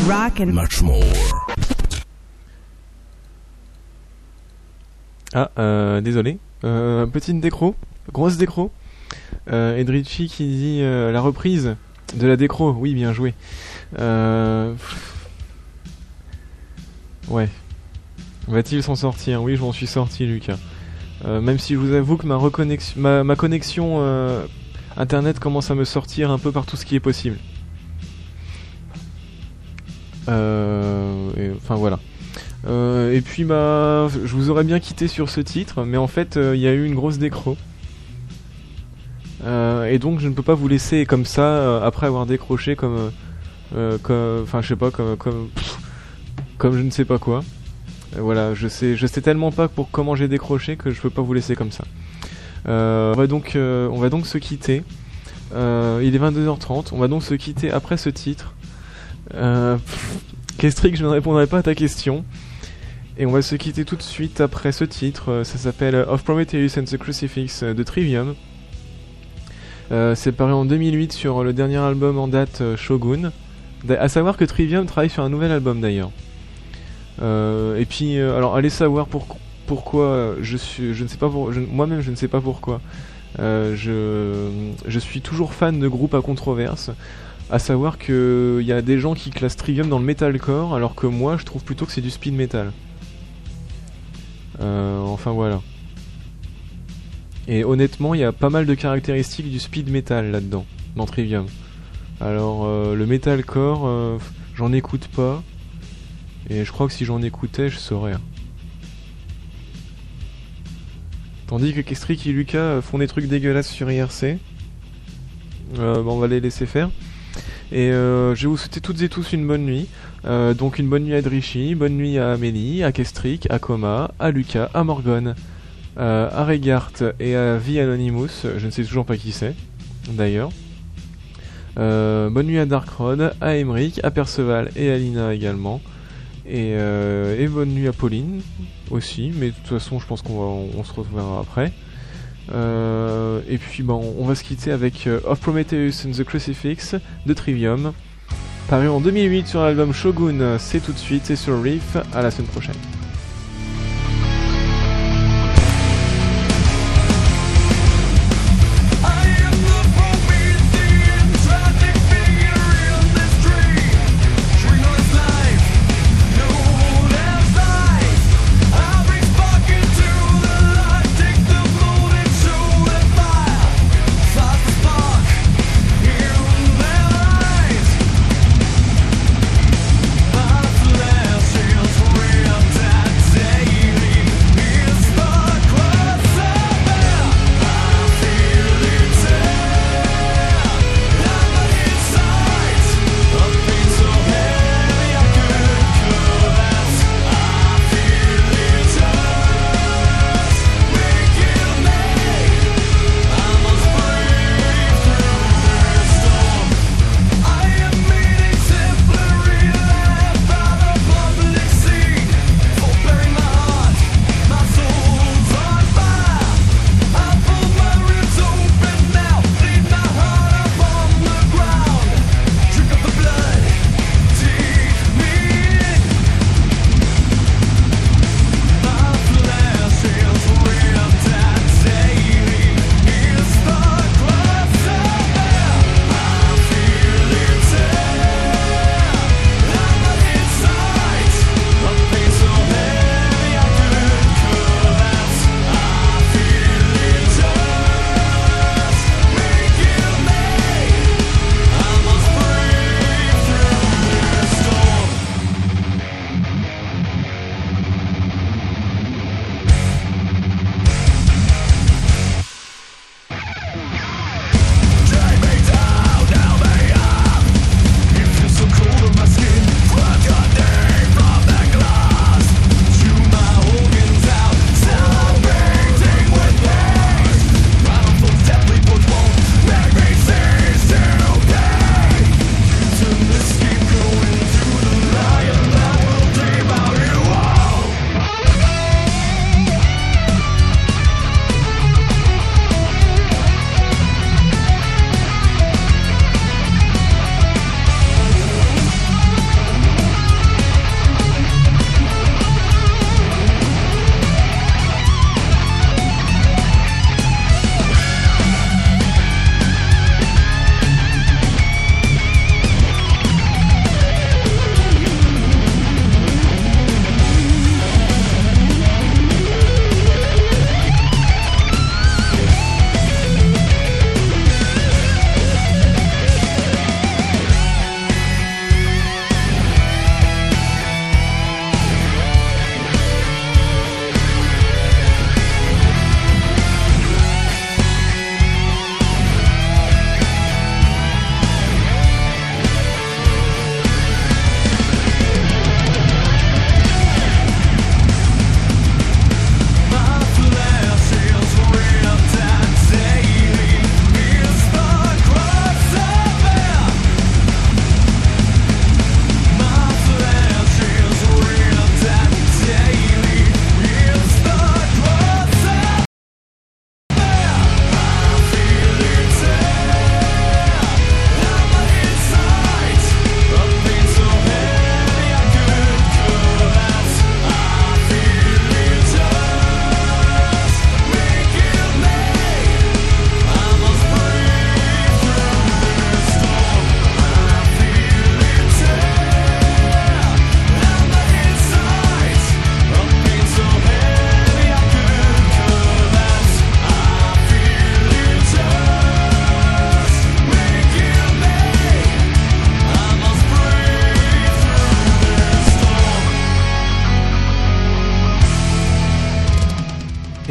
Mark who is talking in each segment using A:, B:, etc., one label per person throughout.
A: rock and
B: much more.
C: Désolé. Petite décro, grosse décro. Edrichi qui dit la reprise de la décro. Oui, bien joué. Ouais. Va-t-il s'en sortir? Oui, je m'en suis sorti, Lucas. Même si je vous avoue que ma connexion internet commence à me sortir un peu par tout ce qui est possible. Enfin voilà. Et puis je vous aurais bien quitté sur ce titre, mais en fait il y a eu une grosse décro. Et donc je ne peux pas vous laisser comme ça après avoir décroché comme enfin je sais pas comme je ne sais pas quoi. Voilà, je sais tellement pas comment j'ai décroché que je peux pas vous laisser comme ça. On va donc se quitter. Il est 22h30. On va donc se quitter après ce titre. Kestrick, je ne répondrai pas à ta question. Et on va se quitter tout de suite après ce titre. Ça s'appelle Of Prometheus and the Crucifix de Trivium. C'est paru en 2008 sur le dernier album en date, Shogun. À savoir que Trivium travaille sur un nouvel album d'ailleurs. Et puis, alors allez savoir pourquoi je ne sais pas moi-même je ne sais pas pourquoi. Je suis toujours fan de groupes à controverse. À savoir que il y a des gens qui classent Trivium dans le metalcore, alors que moi je trouve plutôt que c'est du speed metal. Enfin voilà. Et honnêtement, il y a pas mal de caractéristiques du speed metal là-dedans, dans Trivium. Alors le metalcore, j'en écoute pas. Et je crois que si j'en écoutais, je saurais. Tandis que Kestrick et Lucas font des trucs dégueulasses sur IRC. On va les laisser faire. Et je vais vous souhaiter toutes et tous une bonne nuit. Donc une bonne nuit à Edrichi, bonne nuit à Amélie, à Kestrick, à Coma, à Lucas, à Morgane, à Regard et à V Anonymous. Je ne sais toujours pas qui c'est, d'ailleurs. Bonne nuit à Darkrod, à Emeric, à Perceval et à Lina également. Et bonne nuit à Pauline aussi, mais de toute façon je pense qu'on se retrouvera après. Et puis on va se quitter avec Of Prometheus and the Crucifix de Trivium, paru en 2008 sur l'album Shogun. C'est tout de suite, c'est sur Reef. À la semaine prochaine.
D: Down.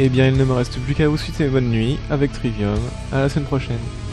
C: Et bien il ne me reste plus qu'à vous souhaiter bonne nuit avec Trivium. À la semaine prochaine.